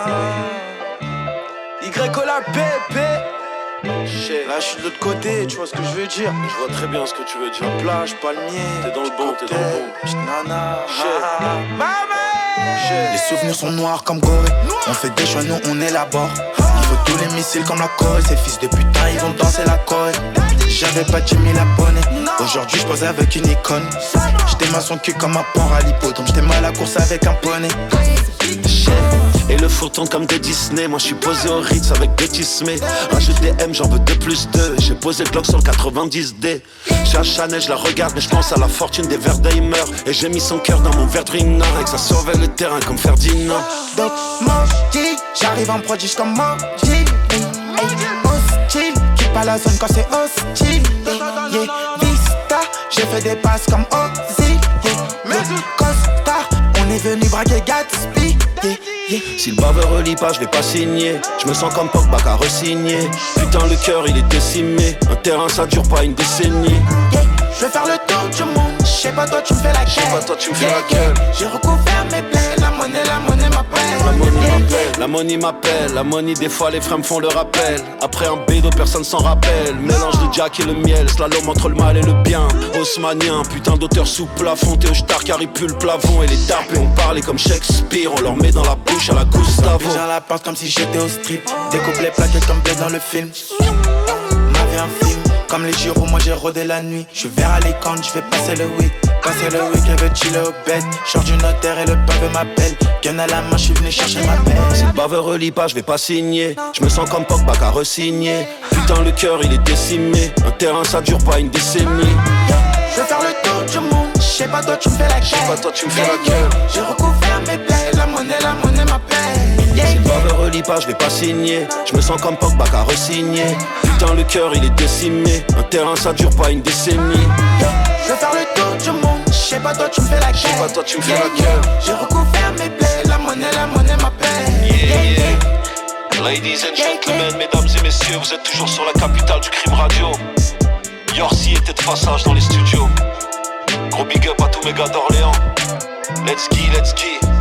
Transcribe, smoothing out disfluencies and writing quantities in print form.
Y-O-L-A-P-P. Là je suis de l'autre côté, tu vois ce que je veux dire. Je vois très bien ce que tu veux dire. Plage, palmier, t'es dans le bon, t'es dans le bon. Petite nana, les souvenirs sont noirs comme Gorée. On fait des choix, nous on élabore. Il faut tous les missiles comme la Corée. Ces fils de putain, ils vont danser la Corée. J'avais pas 10 000 abonnés. Aujourd'hui je pose avec une icône. J't'aime à son cul comme un porc à l'hippodrome. J't'aime à la course avec un poney. Et le four tourne comme des Disney. Moi je suis posé au Ritz avec Betty Smith. Un jeu DM, j'en veux 2+2. J'ai posé le Glock sur le 90D. J'suis à Chanel, je la regarde, mais je pense à la fortune des Verdheimer. Et j'ai mis son cœur dans mon Verdrina. Et que ça surveille le terrain comme Ferdinand. Donc Moji, j'arrive en prodige comme Moji. Hostile, quitte pas la zone quand c'est hostile. Yeah, Vista, j'ai fait des passes comme Ozzy. Costa, on est venu braquer Gatsby. Si le baveur relie pas, je vais pas signer. Je me sens comme Pogba qu'à re-signer. Putain le cœur il est décimé. Un terrain ça dure pas une décennie. Je vais faire le tour du monde. J'sais pas toi tu me fais la gueule. J'ai recouvert mes plaies. La monnaie m'appelle. La money m'appelle. La money des fois les frères me font le rappel. Après un bédo personne s'en rappelle. Mélange de Jack et le miel. Slalom entre le mal et le bien. Haussmanien, putain d'auteur sous plafond. Théo Stark car il pue le plafond. Et les tarpes et on parlait comme Shakespeare. On leur met dans la bouche à la Gustavo. J'en la porte comme si j'étais au strip. Découpe les plaquettes comme blé dans le film. Ma vie un film. Comme les gyros, moi j'ai rodé la nuit. J'suis vert à l'écran, j'vais passer le week. Passer le week, elle veut chiller au bed. Sors du notaire et le pavé m'appelle. Gun à la main, j'suis venu chercher ma paix. Si le baveur relie pas, j'vais pas signer. J'me sens comme Pogba qu'à re-signer. Putain le cœur il est décimé. Un terrain ça dure pas une décennie. Je vais faire le tour du monde. J'sais pas toi tu me fais la gueule. J'ai recouvert mes plaies. La monnaie m'appelle. Si le baveur relie pas, j'vais pas signer. J'me sens comme Pogba qu'à re-signer. Putain le cœur il est décimé. Un terrain ça dure pas une décennie. Je vais faire le tour du monde. J'sais pas toi tu me fais la gueule. J'ai recouvert mes plaies. La monnaie m'appelle. Ladies and gentlemen, mesdames et messieurs, vous êtes toujours sur la capitale du crime radio. Yorsi était de passage dans les studios. Gros big up à tous mes gars d'Orléans. Let's go.